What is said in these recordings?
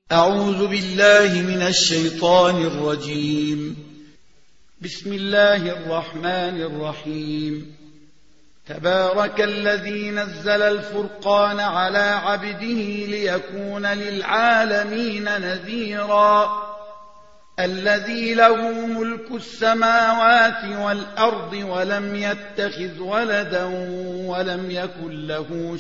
أعوذ بالله من الشيطان الرجيم. بسم الله الرحمن الرحيم. تبارك الذي نزل الفرقان على عبده ليكون للعالمين نذيرا الذي له ملك السماوات والأرض ولم يتخذ ولدا ولم يكن له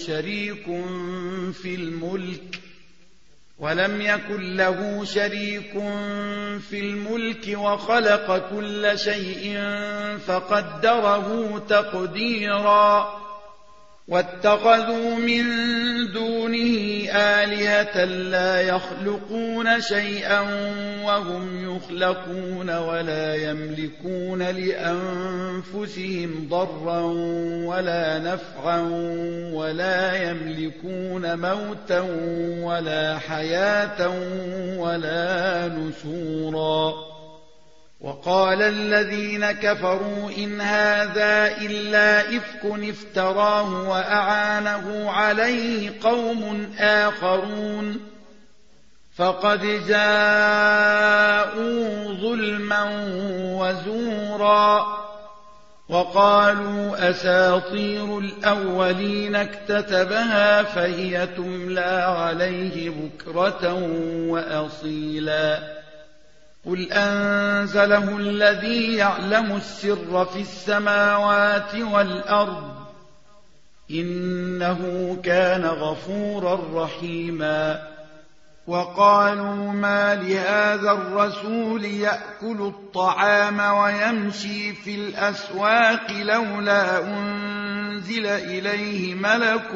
شريك في الملك وخلق كل شيء فقدره تقديرا واتخذوا من دونه آلهة لا يخلقون شيئا وهم يخلقون ولا يملكون لأنفسهم ضرا ولا نفعا ولا يملكون موتا ولا حياة ولا نشورا. وقال الذين كفروا إن هذا إلا إفك افتراه وأعانه عليه قوم آخرون فقد جاءوا ظلما وزورا. وقالوا أساطير الأولين اكتتبها فهي تملى عليه بكرة وأصيلا. قل أنزله الذي يعلم السر في السماوات والأرض إنه كان غفورا رحيما. وقالوا ما لهذا الرسول يأكل الطعام ويمشي في الأسواق لولا أنزل إليه ملك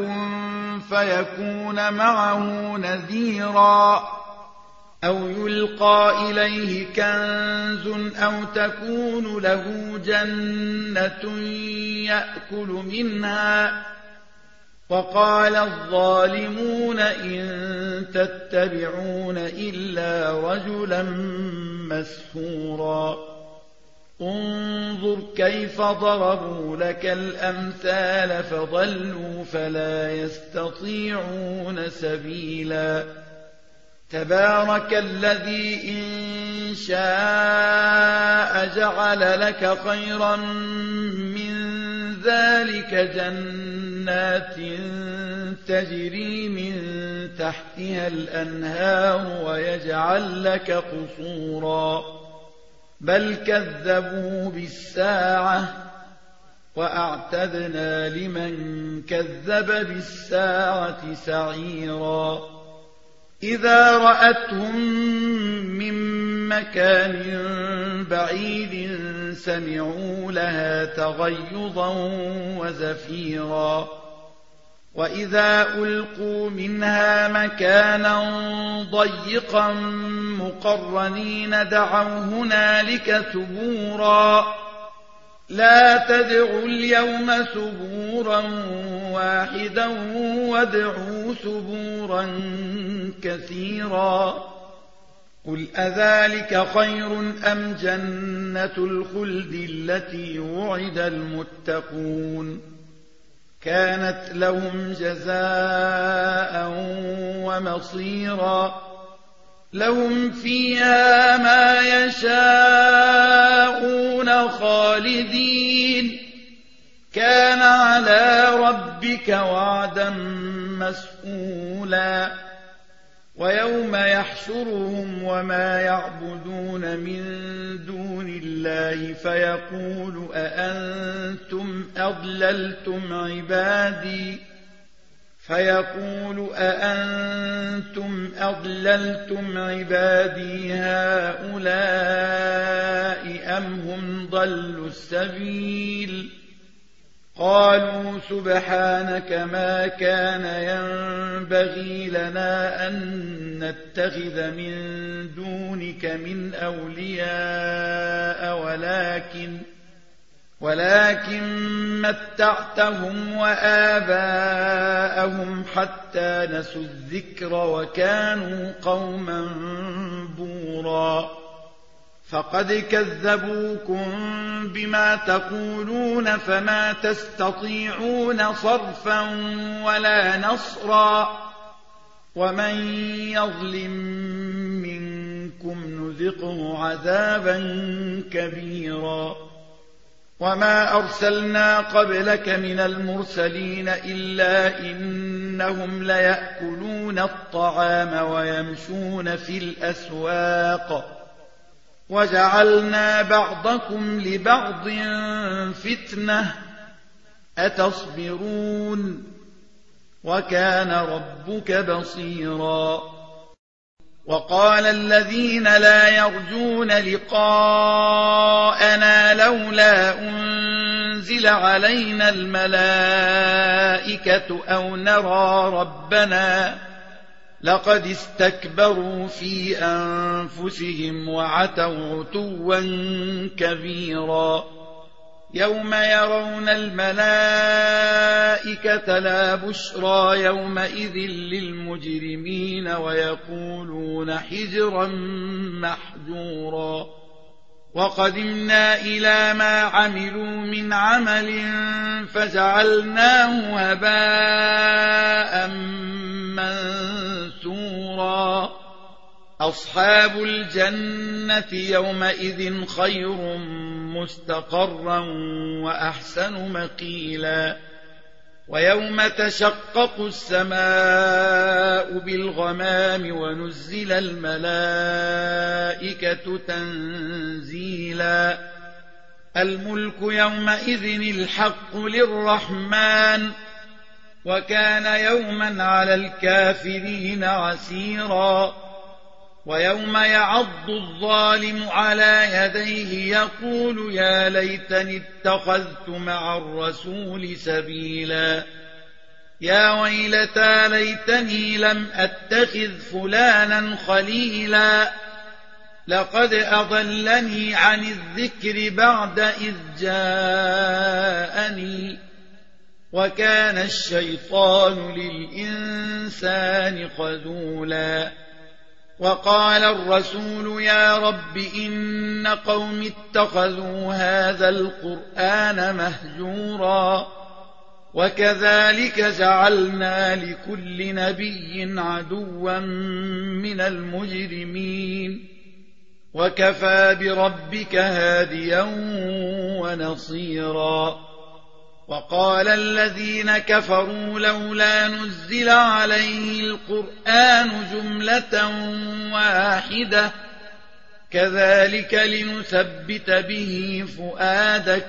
فيكون معه نذيرا أو يلقى إليه كنز أو تكون له جنة يأكل منها. وقال الظالمون إن تتبعون إلا رجلا مسحورا. انظر كيف ضربوا لك الأمثال فضلوا فلا يستطيعون سبيلا. تبارك الذي إن شاء جعل لك خيرا من ذلك جنات تجري من تحتها الأنهار ويجعل لك قصورا بل كذبوا بالساعة وأعتدنا لمن كذب بالساعة سعيرا. إذا رأتهم من مكان بعيد سمعوا لها تغيظا وزفيرا. وإذا ألقوا منها مكانا ضيقا مقرنين دعوا هنالك ثبورا لا تدعوا اليوم ثبورا واحدا وادعوا ثبورا كثيرا. قل أذلك خير أم جنة الخلد التي وعد المتقون كانت لهم جزاء ومصيرا لهم فيها ما يشاءون خالدين كان على ربك وعدا مسئولا. ويوم يحشرهم وما يعبدون من دون الله فيقول أأنتم أضللتم عبادي هؤلاء أم هم ضلوا السبيل. قالوا سبحانك ما كان ينبغي لنا أن نتخذ من دونك من أولياء ولكن متعتهم وآباءهم حتى نسوا الذكر وكانوا قوما بورا. فقد كذبوكم بما تقولون فما تستطيعون صرفا ولا نصرا ومن يظلم منكم نذقه عذابا كبيرا وما أرسلنا قبلك من المرسلين إلا إنهم ليأكلون الطعام ويمشون في الأسواق وجعلنا بعضكم لبعض فتنة أتصبرون وكان ربك بصيرا وقال الذين لا يرجون لقاءنا لولا أنزل علينا الملائكة أو نرى ربنا لقد استكبروا في أنفسهم وعتوا عتوا كبيرا يوم يرون الملائكة لا بشرى يومئذ للمجرمين ويقولون حجرا محجورا وقدمنا إلى ما عملوا من عمل فجعلناه هباء منثورا أصحاب الجنة يومئذ خير مستقرا وأحسن مقيلا ويوم تشقق السماء بالغمام ونزل الملائكة تنزيلا الملك يومئذ الحق للرحمن وكان يوما على الكافرين عسيرا ويوم يعض الظالم على يديه يقول يا ليتني اتخذت مع الرسول سبيلا يا ويلتى ليتني لم أتخذ فلانا خليلا لقد أضلني عن الذكر بعد إذ جاءني وكان الشيطان للإنسان خذولا وقال الرسول يا رب إن قوم اتخذوا هذا القرآن مهجورا وكذلك جعلنا لكل نبي عدوا من المجرمين وكفى بربك هاديا ونصيرا وقال الذين كفروا لولا نزل عليه القرآن جملة واحدة كذلك لنثبت به فؤادك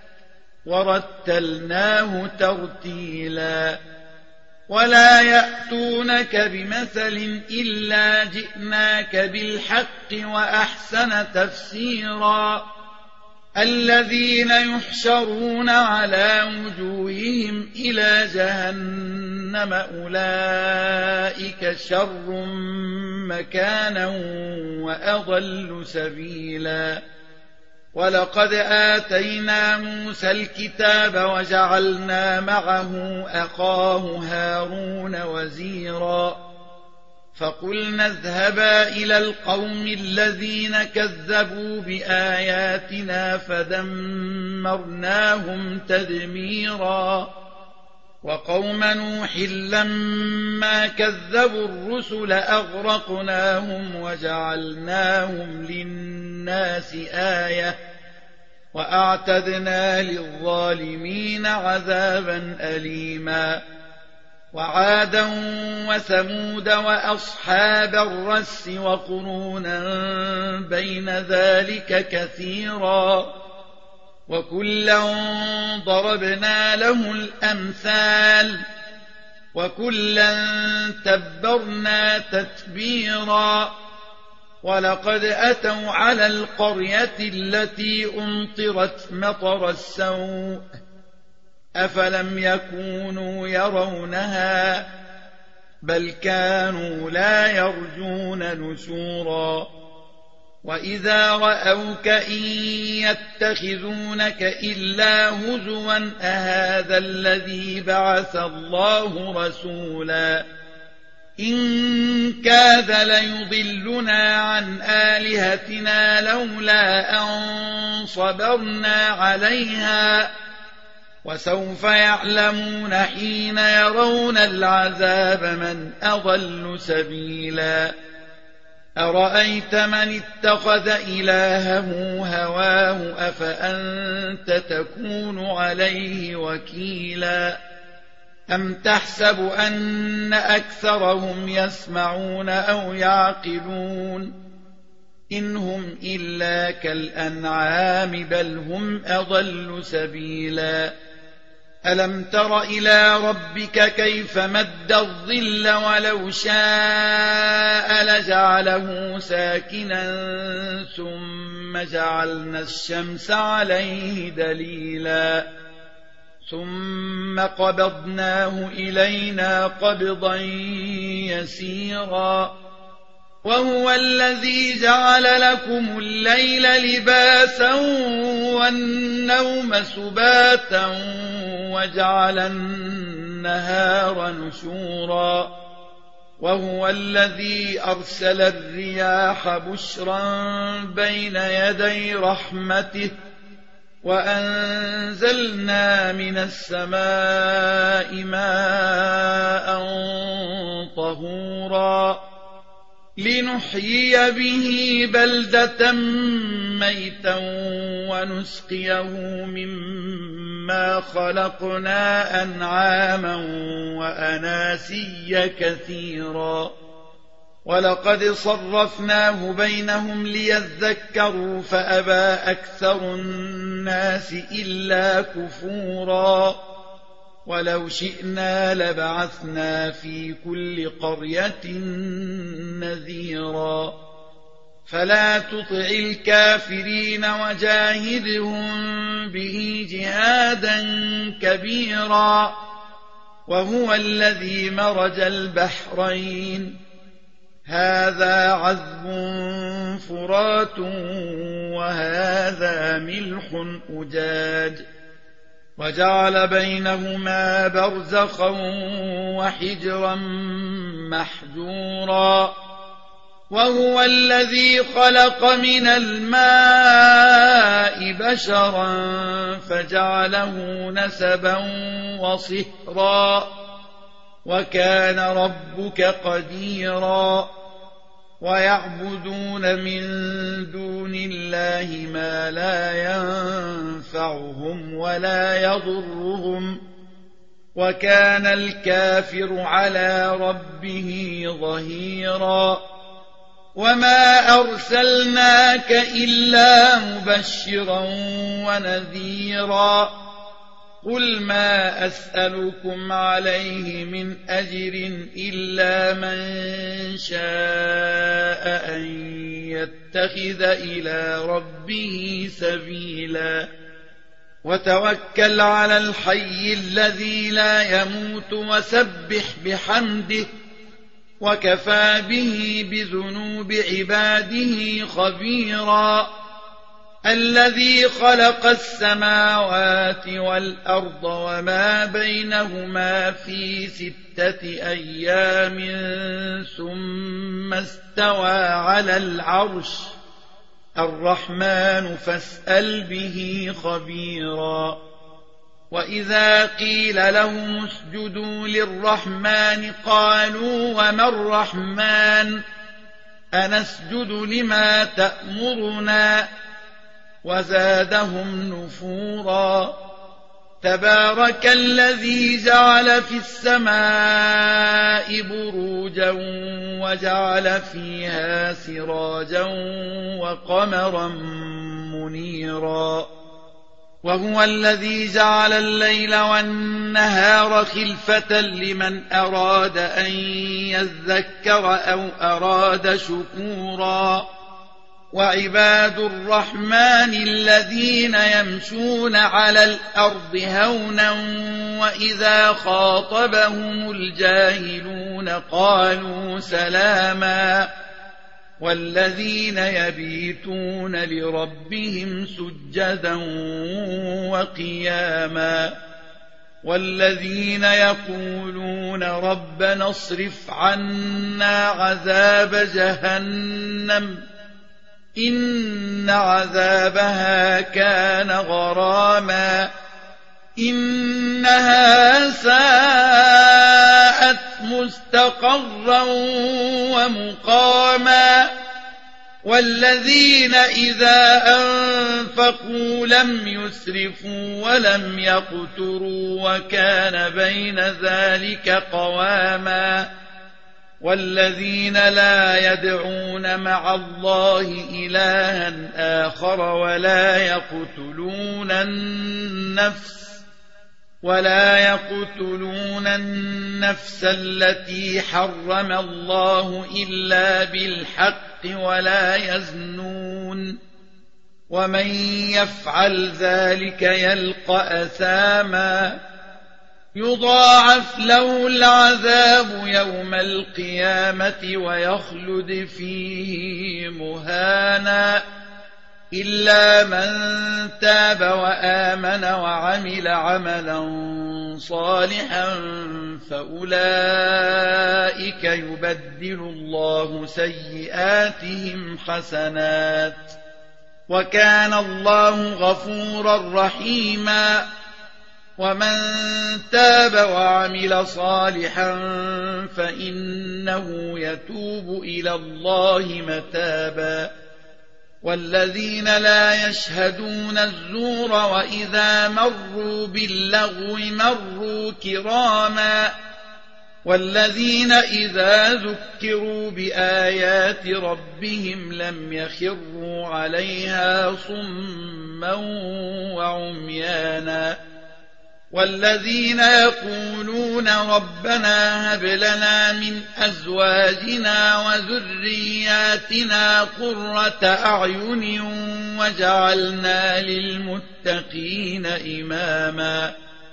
ورتلناه ترتيلا ولا يأتونك بمثل إلا جئناك بالحق وأحسن تفسيرا الذين يحشرون على وجوههم إلى جهنم أولئك شر مكانا وأضل سبيلا ولقد آتينا موسى الكتاب وجعلنا معه أخاه هارون وزيرا فقلنا اذهبا إلى القوم الذين كذبوا بآياتنا فدمرناهم تدميرا وقوم نوح لما كذبوا الرسل أغرقناهم وجعلناهم للناس آية وأعتدنا للظالمين عذابا أليما وعادا وثمود وأصحاب الرس وقرونا بين ذلك كثيرا وكلا ضربنا له الأمثال وكلا تبرنا تتبيرا ولقد أتوا على القرية التي أمطرت مطر السوء أفلم يكونوا يرونها بل كانوا لا يرجون نشورا وإذا رأوك إن يتخذونك إلا هزوا أهذا الذي بعث الله رسولا إن كاد ليضلنا عن آلهتنا لولا أن صبرنا عليها وسوف يعلمون حين يرون العذاب من أضل سبيلا أرأيت من اتخذ إلهه هواه أفأنت تكون عليه وكيلا أم تحسب أن أكثرهم يسمعون أو يعقلون إن هم إلا كالأنعام بل هم أضل سبيلا ألم تر إلى ربك كيف مد الظل ولو شاء لجعله ساكنا ثم جعلنا الشمس عليه دليلا ثم قبضناه إلينا قبضا يسيرا وهو الذي جعل لكم الليل لباسا والنوم سباتا وجعل النهار نشورا وهو الذي أرسل الرياح بشرا بين يدي رحمته وأنزلنا من السماء ماء طهورا لنحيي به بلدة ميتا ونسقيه مما خلقنا أنعاما وأناسيا كثيرا ولقد صرفناه بينهم ليذكروا فأبى أكثر الناس إلا كفورا ولو شئنا لبعثنا في كل قرية نذيرا فلا تطع الكافرين وجاهدهم به جهادا كبيرا وهو الذي مرج البحرين هذا عذب فرات وهذا ملح أجاج وجعل بينهما برزخا وحجرا محجورا وهو الذي خلق من الماء بشرا فجعله نسبا وصهرا وكان ربك قديرا ويعبدون من دون الله ما لا ينفعهم ولا يضرهم وكان الكافر على ربه ظهيرا وما أرسلناك إلا مبشرا ونذيرا قل ما أسألكم عليه من أجر إلا من شاء أن يتخذ إلى ربه سبيلا وتوكل على الحي الذي لا يموت وسبح بحمده وكفى به بذنوب عباده خبيرا الذي خلق السماوات والأرض وما بينهما في 6 أيام ثم استوى على العرش الرحمن فاسأل به خبيرا وإذا قيل لهم اسجدوا للرحمن قالوا وما الرحمن أنسجد لما تأمرنا وزادهم نفورا تبارك الذي جعل في السماء بروجا وجعل فيها سراجا وقمرا منيرا وهو الذي جعل الليل والنهار خلفة لمن أراد أن يذكر أو أراد شكورا وعباد الرحمن الذين يمشون على الأرض هونا وإذا خاطبهم الجاهلون قالوا سلاما والذين يبيتون لربهم سجدا وقياما والذين يقولون ربنا اصرف عنا عذاب جهنم إن عذابها كان غراما إنها ساءت مستقرا ومقاما والذين إذا أنفقوا لم يسرفوا ولم يقتروا وكان بين ذلك قواما والذين لا يدعون مع الله إلها آخر ولا يقتلون النفس التي حرم الله إلا بالحق ولا يزنون ومن يفعل ذلك يلقى أثاما يضاعف له العذاب يوم القيامة ويخلد فيه مهانا إلا من تاب وآمن وعمل عملا صالحا فأولئك يبدل الله سيئاتهم حسنات وكان الله غفورا رحيما ومن تاب وعمل صالحا فإنه يتوب إلى الله متابا والذين لا يشهدون الزور وإذا مروا باللغو مروا كراما والذين إذا ذكروا بآيات ربهم لم يخروا عليها صما وعميانا والذين يقولون ربنا هب لنا من أزواجنا وذرياتنا قرة أعين وجعلنا للمتقين إماما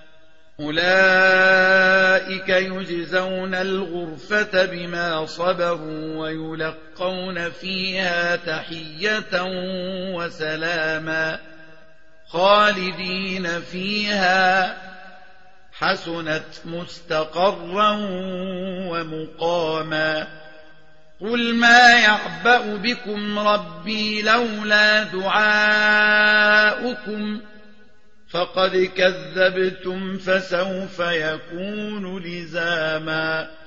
أولئك يجزون الغرفة بما صبروا ويلقون فيها تحية وسلاما خالدين فيها حسنت مستقرا ومقاما قل ما يعبأ بكم ربي لولا دعاؤكم فقد كذبتم فسوف يكون لزاما